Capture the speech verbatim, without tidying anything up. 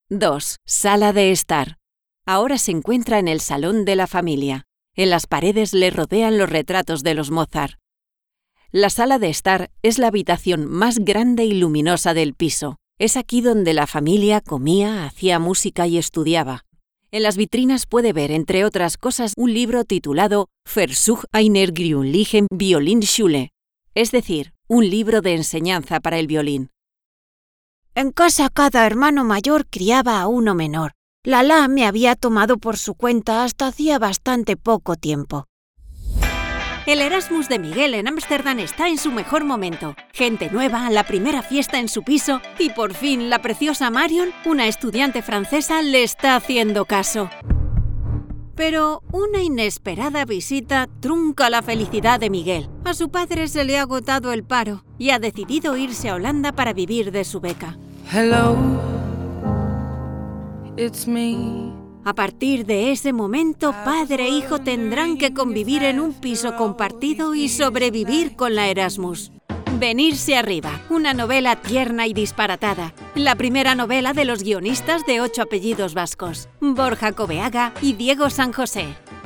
dos. Sala de estar. Ahora se encuentra en el salón de la familia. En las paredes le rodean los retratos de los Mozart. La sala de estar es la habitación más grande y luminosa del piso. Es aquí donde la familia comía, hacía música y estudiaba. En las vitrinas puede ver, entre otras cosas, un libro titulado Versuch einer gründlichen Violinschule, es decir, un libro de enseñanza para el violín. En casa cada hermano mayor criaba a uno menor. Lala me había tomado por su cuenta hasta hacía bastante poco tiempo. El Erasmus de Miguel en Ámsterdam está en su mejor momento. Gente nueva, la primera fiesta en su piso y por fin la preciosa Marion, una estudiante francesa, le está haciendo caso. Pero una inesperada visita trunca la felicidad de Miguel. A su padre se le ha agotado el paro y ha decidido irse a Holanda para vivir de su beca. Hello, it's me. A partir de ese momento, padre e hijo tendrán que convivir en un piso compartido y sobrevivir con la Erasmus. Venirse arriba, una novela tierna y disparatada. La primera novela de los guionistas de ocho apellidos vascos, Borja Coveaga y Diego San José.